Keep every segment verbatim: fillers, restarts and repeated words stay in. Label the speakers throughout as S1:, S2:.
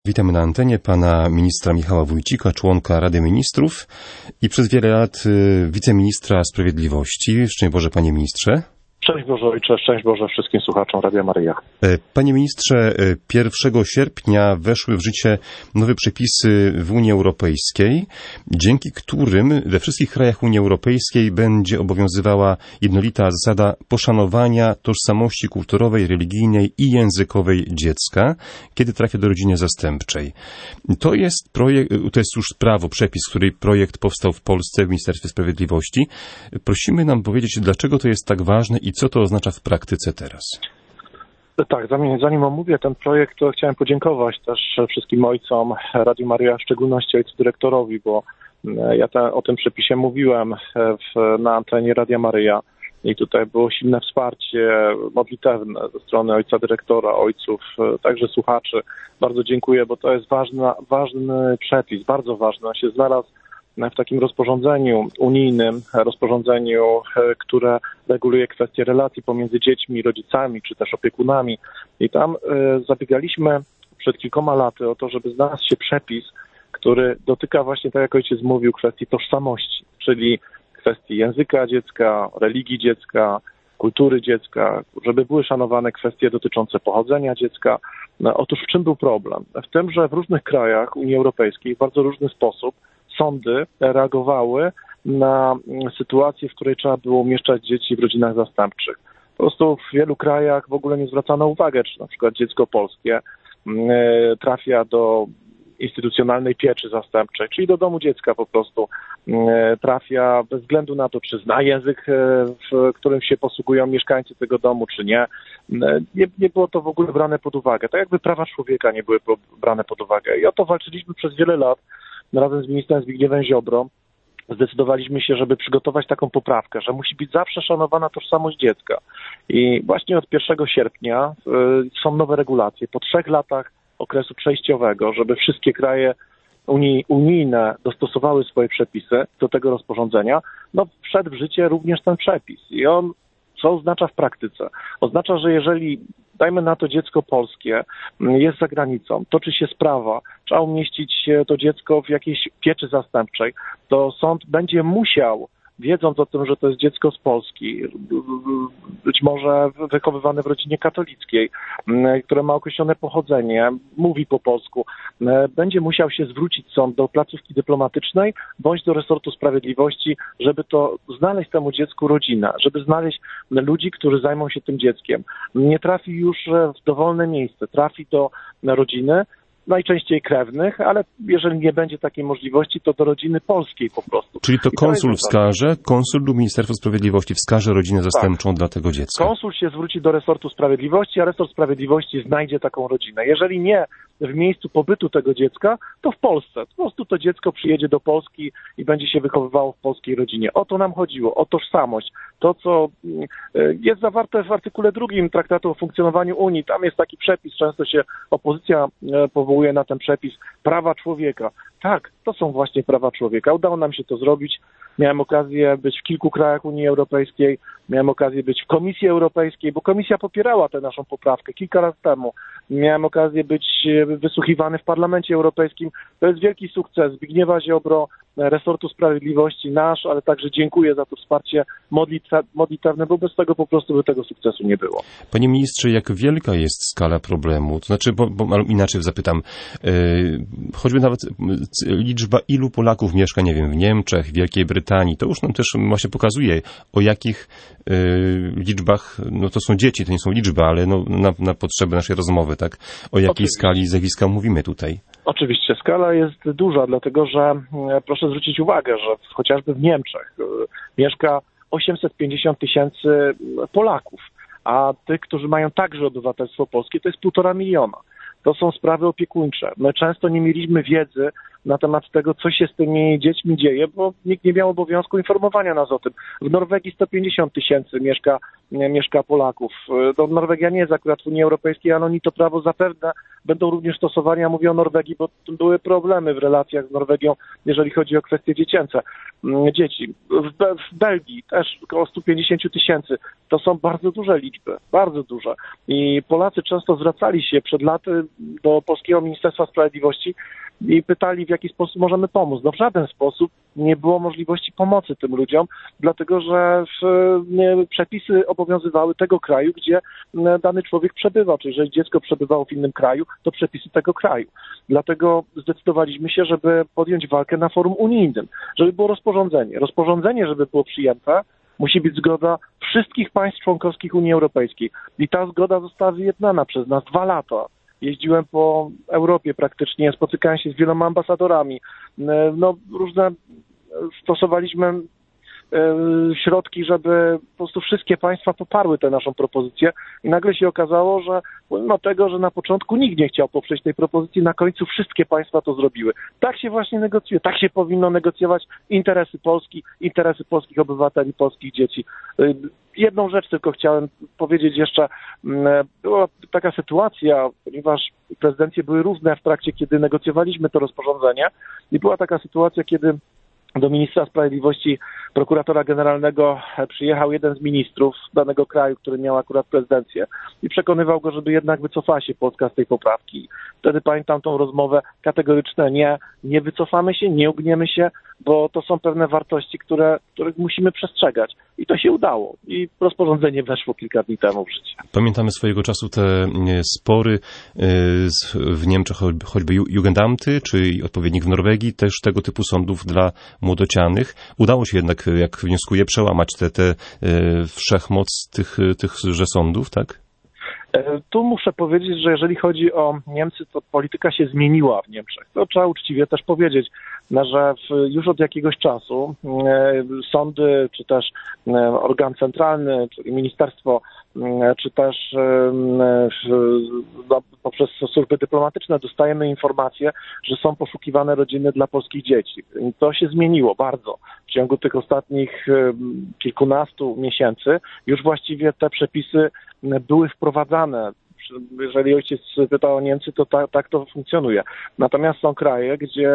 S1: Witamy na antenie pana ministra Michała Wójcika, członka Rady Ministrów i przez wiele lat wiceministra sprawiedliwości. Szczęść Boże, panie ministrze.
S2: Szczęść Boże Ojcze, szczęść Boże wszystkim słuchaczom Radia Maryja.
S1: Panie ministrze, pierwszego sierpnia weszły w życie nowe przepisy w Unii Europejskiej, dzięki którym we wszystkich krajach Unii Europejskiej będzie obowiązywała jednolita zasada poszanowania tożsamości kulturowej, religijnej i językowej dziecka, kiedy trafia do rodziny zastępczej. To jest projekt, to jest już prawo, przepis, który projekt powstał w Polsce w Ministerstwie Sprawiedliwości. Prosimy nam powiedzieć, dlaczego to jest tak ważne i co to oznacza w praktyce teraz?
S2: Tak, zanim, zanim omówię ten projekt, to chciałem podziękować też wszystkim ojcom Radiu Maryja, w szczególności ojcu dyrektorowi, bo ja te, o tym przepisie mówiłem w, na antenie Radia Maryja i tutaj było silne wsparcie modlitewne ze strony ojca dyrektora, ojców, także słuchaczy. Bardzo dziękuję, bo to jest ważna, ważny przepis, bardzo ważny. On się znalazł w takim rozporządzeniu unijnym, rozporządzeniu, które reguluje kwestie relacji pomiędzy dziećmi, rodzicami, czy też opiekunami. I tam zabiegaliśmy przed kilkoma laty o to, żeby znalazł się przepis, który dotyka właśnie, tak jak ojciec mówił, kwestii tożsamości, czyli kwestii języka dziecka, religii dziecka, kultury dziecka, żeby były szanowane kwestie dotyczące pochodzenia dziecka. No, otóż w czym był problem? W tym, że w różnych krajach Unii Europejskiej w bardzo różny sposób sądy reagowały na sytuację, w której trzeba było umieszczać dzieci w rodzinach zastępczych. Po prostu w wielu krajach w ogóle nie zwracano uwagi, czy na przykład dziecko polskie trafia do instytucjonalnej pieczy zastępczej, czyli do domu dziecka po prostu trafia bez względu na to, czy zna język, w którym się posługują mieszkańcy tego domu, czy nie. Nie, nie było to w ogóle brane pod uwagę. Tak jakby prawa człowieka nie były brane pod uwagę. I o to walczyliśmy przez wiele lat. Razem z ministrem Zbigniewem Ziobro zdecydowaliśmy się, żeby przygotować taką poprawkę, że musi być zawsze szanowana tożsamość dziecka. I właśnie od pierwszego sierpnia y, są nowe regulacje. Po trzech latach okresu przejściowego, żeby wszystkie kraje Unii, unijne dostosowały swoje przepisy do tego rozporządzenia, no wszedł w życie również ten przepis. I on co oznacza w praktyce? Oznacza, że jeżeli, dajmy na to, dziecko polskie jest za granicą, toczy się sprawa, trzeba umieścić to dziecko w jakiejś pieczy zastępczej, to sąd będzie musiał, wiedząc o tym, że to jest dziecko z Polski, być może wychowywane w rodzinie katolickiej, które ma określone pochodzenie, mówi po polsku, będzie musiał się zwrócić sąd do placówki dyplomatycznej bądź do resortu sprawiedliwości, żeby to znaleźć temu dziecku rodzinę, żeby znaleźć ludzi, którzy zajmą się tym dzieckiem. Nie trafi już w dowolne miejsce, trafi do rodziny, najczęściej krewnych, ale jeżeli nie będzie takiej możliwości, to do rodziny polskiej po prostu.
S1: Czyli to konsul wskaże, konsul lub Ministerstwo Sprawiedliwości wskaże rodzinę zastępczą tak. dla tego dziecka.
S2: Konsul się zwróci do resortu sprawiedliwości, a resort sprawiedliwości znajdzie taką rodzinę. Jeżeli nie w miejscu pobytu tego dziecka, to w Polsce. Po prostu to dziecko przyjedzie do Polski i będzie się wychowywało w polskiej rodzinie. O to nam chodziło, o tożsamość. To, co jest zawarte w artykule drugim Traktatu o funkcjonowaniu Unii. Tam jest taki przepis, często się opozycja powołuje na ten przepis, prawa człowieka. Tak, to są właśnie prawa człowieka. Udało nam się to zrobić. Miałem okazję być w kilku krajach Unii Europejskiej, miałem okazję być w Komisji Europejskiej, bo Komisja popierała tę naszą poprawkę kilka lat temu. Miałem okazję być wysłuchiwany w Parlamencie Europejskim. To jest wielki sukces Zbigniewa Ziobro, resortu sprawiedliwości, nasz, ale także dziękuję za to wsparcie modlitewne, bo bez tego po prostu by tego sukcesu nie było.
S1: Panie ministrze, jak wielka jest skala problemu? To znaczy, bo, bo inaczej zapytam, yy, choćby nawet liczba ilu Polaków mieszka, nie wiem, w Niemczech, w Wielkiej Brytanii, to już nam też właśnie pokazuje, o jakich yy, liczbach, no to są dzieci, to nie są liczby, ale no, na, na potrzeby naszej rozmowy, tak? O jakiej Oczywiście. skali zjawiska mówimy tutaj?
S2: Oczywiście, skala jest duża, dlatego że proszę zwrócić uwagę, że chociażby w Niemczech mieszka osiemset pięćdziesiąt tysięcy Polaków, a tych, którzy mają także obywatelstwo polskie, to jest półtora miliona. To są sprawy opiekuńcze. My często nie mieliśmy wiedzy na temat tego, co się z tymi dziećmi dzieje, bo nikt nie miał obowiązku informowania nas o tym. W Norwegii sto pięćdziesiąt tysięcy mieszka mieszka Polaków. To Norwegia nie jest akurat w Unii Europejskiej, ale oni to prawo zapewne będą również stosowali, a mówię o Norwegii, bo były problemy w relacjach z Norwegią, jeżeli chodzi o kwestie dziecięce, dzieci. W, Be- w Belgii też około sto pięćdziesiąt tysięcy. To są bardzo duże liczby, bardzo duże. I Polacy często zwracali się przed laty do Polskiego Ministerstwa Sprawiedliwości i pytali, w jaki sposób możemy pomóc. No w żaden sposób nie było możliwości pomocy tym ludziom, dlatego że w, nie, przepisy obowiązywały tego kraju, gdzie dany człowiek przebywał. Czyli jeżeli dziecko przebywało w innym kraju, to przepisy tego kraju. Dlatego zdecydowaliśmy się, żeby podjąć walkę na forum unijnym, żeby było rozporządzenie. Rozporządzenie, żeby było przyjęte, musi być zgoda wszystkich państw członkowskich Unii Europejskiej. I ta zgoda została wyjednana przez nas dwa lata. Jeździłem po Europie praktycznie, spotykałem się z wieloma ambasadorami. No, różne stosowaliśmy środki, żeby po prostu wszystkie państwa poparły tę naszą propozycję i nagle się okazało, że pomimo tego, że na początku nikt nie chciał poprzeć tej propozycji, na końcu wszystkie państwa to zrobiły. Tak się właśnie negocjuje, tak się powinno negocjować interesy Polski, interesy polskich obywateli, polskich dzieci. Jedną rzecz tylko chciałem powiedzieć jeszcze. Była taka sytuacja, ponieważ prezydencje były różne w trakcie, kiedy negocjowaliśmy to rozporządzenie i była taka sytuacja, kiedy do ministra sprawiedliwości, prokuratora generalnego przyjechał jeden z ministrów danego kraju, który miał akurat prezydencję i przekonywał go, żeby jednak wycofała się Polska z tej poprawki. Wtedy pamiętam tą rozmowę, kategoryczne nie, nie wycofamy się, nie ugniemy się, bo to są pewne wartości, które, których musimy przestrzegać. I to się udało. I rozporządzenie weszło kilka dni temu w życie.
S1: Pamiętamy swojego czasu te spory w Niemczech, choćby Jugendamty, czy odpowiednik w Norwegii, też tego typu sądów dla młodocianych. Udało się jednak, jak wnioskuję, przełamać tę te, te wszechmoc tych, tychże sądów, tak?
S2: Tu muszę powiedzieć, że jeżeli chodzi o Niemcy, to polityka się zmieniła w Niemczech. To trzeba uczciwie też powiedzieć, że już od jakiegoś czasu sądy, czy też organ centralny, czyli ministerstwo, czy też poprzez służby dyplomatyczne dostajemy informacje, że są poszukiwane rodziny dla polskich dzieci. I to się zmieniło bardzo. W ciągu tych ostatnich kilkunastu miesięcy już właściwie te przepisy były wprowadzane. Jeżeli ojciec pyta o Niemcy, to tak, tak to funkcjonuje. Natomiast są kraje, gdzie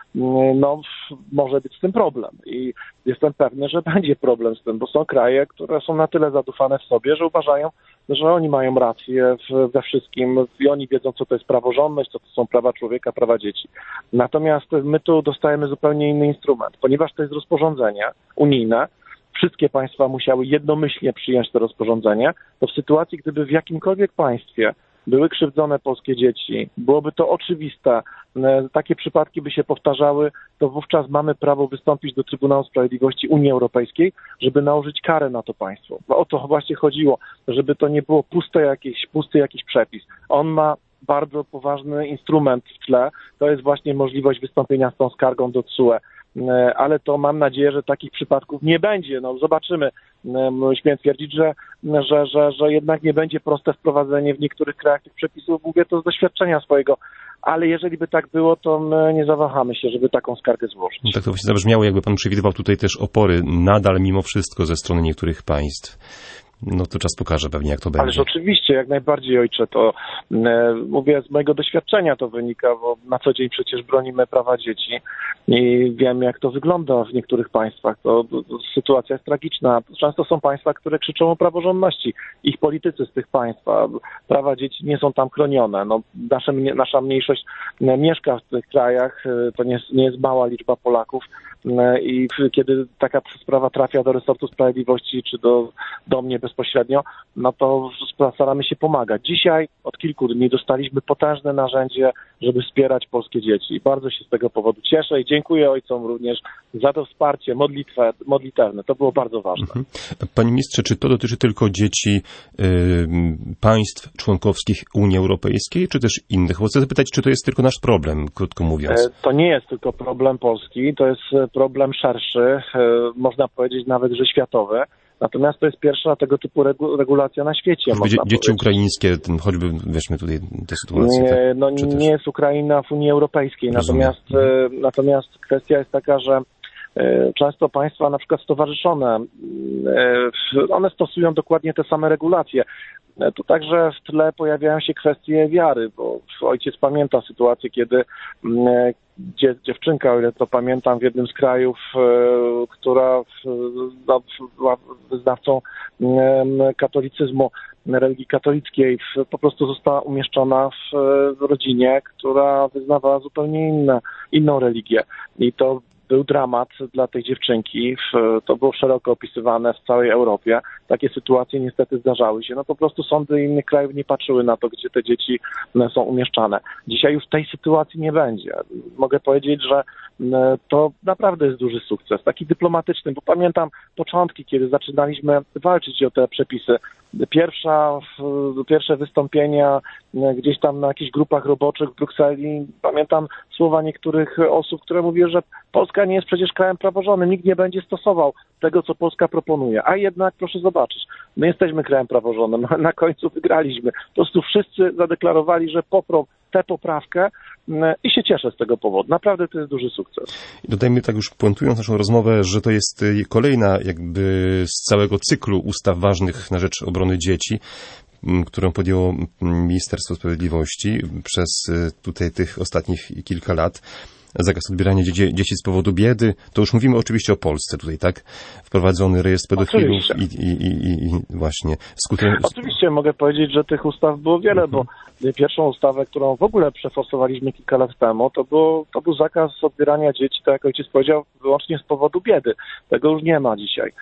S2: no, może być z tym problem i jestem pewny, że będzie problem z tym, bo są kraje, które są na tyle zadufane w sobie, że uważają, że oni mają rację we wszystkim i oni wiedzą, co to jest praworządność, co to są prawa człowieka, prawa dzieci. Natomiast my tu dostajemy zupełnie inny instrument, ponieważ to jest rozporządzenie unijne, wszystkie państwa musiały jednomyślnie przyjąć to rozporządzenie, to w sytuacji, gdyby w jakimkolwiek państwie były krzywdzone polskie dzieci, byłoby to oczywiste, takie przypadki by się powtarzały, to wówczas mamy prawo wystąpić do Trybunału Sprawiedliwości Unii Europejskiej, żeby nałożyć karę na to państwo. Bo o to właśnie chodziło, żeby to nie było puste jakieś, pusty jakiś przepis. On ma bardzo poważny instrument w tle, to jest właśnie możliwość wystąpienia z tą skargą do T S U E. Ale to mam nadzieję, że takich przypadków nie będzie. No zobaczymy. Śmiem twierdzić, że, że, że, że jednak nie będzie proste wprowadzenie w niektórych krajach tych przepisów. Mówię to z doświadczenia swojego. Ale jeżeli by tak było, to my nie zawahamy się, żeby taką skargę złożyć.
S1: No tak to właśnie zabrzmiało, jakby pan przewidywał tutaj też opory nadal mimo wszystko ze strony niektórych państw. No to czas pokaże pewnie, jak to będzie.
S2: Ależ oczywiście, jak najbardziej, ojcze, to e, mówię z mojego doświadczenia to wynika, bo na co dzień przecież bronimy prawa dzieci i wiem, jak to wygląda w niektórych państwach. To, to, to sytuacja jest tragiczna. Często są państwa, które krzyczą o praworządności. Ich politycy z tych państw, prawa dzieci nie są tam chronione. No, nasze, nasza mniejszość mieszka w tych krajach, to nie jest, nie jest mała liczba Polaków i kiedy taka sprawa trafia do resortu sprawiedliwości czy do, do mnie bezpośrednio, no to staramy się pomagać. Dzisiaj od kilku dni dostaliśmy potężne narzędzie, żeby wspierać polskie dzieci. Bardzo się z tego powodu cieszę i dziękuję ojcom również za to wsparcie modlitwę, modlitewne. To było bardzo ważne.
S1: Mhm. Panie ministrze, czy to dotyczy tylko dzieci y, państw członkowskich Unii Europejskiej, czy też innych? Chcę zapytać, czy to jest tylko nasz problem, krótko mówiąc?
S2: To nie jest tylko problem Polski, to jest problem szerszy, można powiedzieć nawet, że światowy. Natomiast to jest pierwsza tego typu regu- regulacja na świecie.
S1: Choćby dzieci powiedzieć. ukraińskie, ten, choćby weźmy tutaj tę sytuację.
S2: Nie,
S1: tak,
S2: no nie jest Ukraina w Unii Europejskiej.
S1: Rozumiem.
S2: Natomiast, mhm. natomiast kwestia jest taka, że Często państwa, na przykład stowarzyszone, one stosują dokładnie te same regulacje. Tu także w tle pojawiają się kwestie wiary, bo ojciec pamięta sytuację, kiedy dziewczynka, o ile to pamiętam, w jednym z krajów, która była wyznawcą katolicyzmu, religii katolickiej, po prostu została umieszczona w rodzinie, która wyznawała zupełnie inne, inną religię. I to był dramat dla tej dziewczynki. To było szeroko opisywane w całej Europie. Takie sytuacje niestety zdarzały się. No po prostu sądy innych krajów nie patrzyły na to, gdzie te dzieci są umieszczane. Dzisiaj już tej sytuacji nie będzie. Mogę powiedzieć, że to naprawdę jest duży sukces, taki dyplomatyczny, bo pamiętam początki, kiedy zaczynaliśmy walczyć o te przepisy. Pierwsza, pierwsze wystąpienia gdzieś tam na jakichś grupach roboczych w Brukseli. Pamiętam słowa niektórych osób, które mówiły, że Polska nie jest przecież krajem praworządnym, nikt nie będzie stosował tego, co Polska proponuje. A jednak, proszę zobaczyć, my jesteśmy krajem praworządnym, a na końcu wygraliśmy. Po prostu wszyscy zadeklarowali, że poprą tę poprawkę i się cieszę z tego powodu. Naprawdę to jest duży sukces.
S1: I dodajmy, tak już puentując naszą rozmowę, że to jest kolejna jakby z całego cyklu ustaw ważnych na rzecz obrony dzieci, którą podjęło Ministerstwo Sprawiedliwości przez tutaj tych ostatnich kilka lat. Zakaz odbierania dzieci, dzieci z powodu biedy. To już mówimy oczywiście o Polsce tutaj, tak? Wprowadzony rejestr pedofilów i, i, i, i właśnie skutek...
S2: Oczywiście mogę powiedzieć, że tych ustaw było wiele, mhm. bo pierwszą ustawę, którą w ogóle przeforsowaliśmy kilka lat temu, to, było, to był zakaz odbierania dzieci, tak jak ojciec powiedział, wyłącznie z powodu biedy. Tego już nie ma dzisiaj.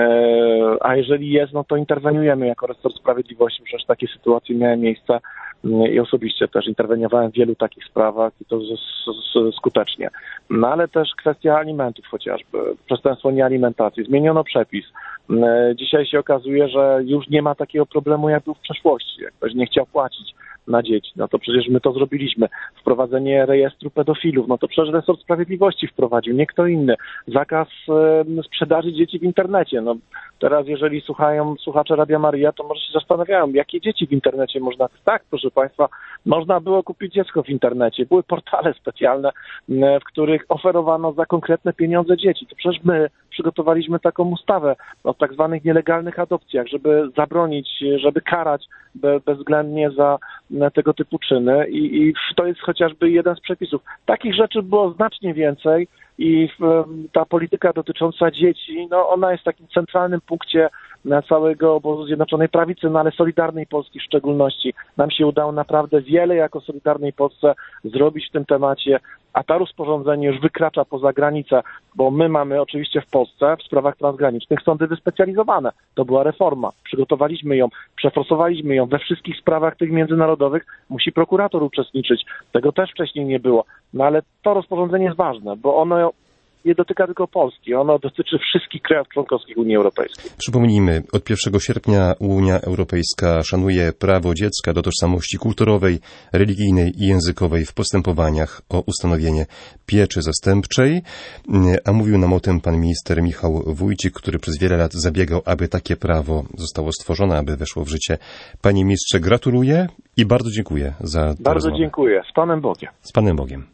S2: E, a jeżeli jest, no to interweniujemy jako resort sprawiedliwości, przecież takie sytuacje miały miejsce i osobiście też interweniowałem w wielu takich sprawach i to z, z, skutecznie. No ale też kwestia alimentów chociażby, przestępstwo niealimentacji. Zmieniono przepis. Dzisiaj się okazuje, że już nie ma takiego problemu, jak był w przeszłości. Jak ktoś nie chciał płacić na dzieci, no to przecież my to zrobiliśmy. Wprowadzenie rejestru pedofilów, no to przecież resort sprawiedliwości wprowadził, nie kto inny. Zakaz e, sprzedaży dzieci w internecie. No teraz, jeżeli słuchają słuchacze Radia Maryja, to może się zastanawiają, jakie dzieci w internecie można... Tak, proszę Państwa, można było kupić dziecko w internecie. Były portale specjalne, e, w których oferowano za konkretne pieniądze dzieci. To przecież my przygotowaliśmy taką ustawę o tak zwanych nielegalnych adopcjach, żeby zabronić, żeby karać be, bezwzględnie za tego typu czyny i, i to jest chociażby jeden z przepisów. Takich rzeczy było znacznie więcej i w, ta polityka dotycząca dzieci, no ona jest w takim centralnym punkcie całego obozu Zjednoczonej Prawicy, no ale Solidarnej Polski w szczególności. Nam się udało naprawdę wiele jako Solidarnej Polsce zrobić w tym temacie, a to rozporządzenie już wykracza poza granicę, bo my mamy oczywiście w Polsce w sprawach transgranicznych sądy wyspecjalizowane. To była reforma. Przygotowaliśmy ją, przeforsowaliśmy ją. We wszystkich sprawach tych międzynarodowych musi prokurator uczestniczyć. Tego też wcześniej nie było. No ale to rozporządzenie jest ważne, bo ono nie dotyka tylko Polski. Ono dotyczy wszystkich krajów członkowskich Unii Europejskiej.
S1: Przypomnijmy, od pierwszego sierpnia Unia Europejska szanuje prawo dziecka do tożsamości kulturowej, religijnej i językowej w postępowaniach o ustanowienie pieczy zastępczej. A mówił nam o tym pan minister Michał Wójcik, który przez wiele lat zabiegał, aby takie prawo zostało stworzone, aby weszło w życie. Panie ministrze, gratuluję i bardzo dziękuję za tę
S2: Bardzo
S1: rozmowę.
S2: dziękuję. Z Panem Bogiem.
S1: Z Panem Bogiem.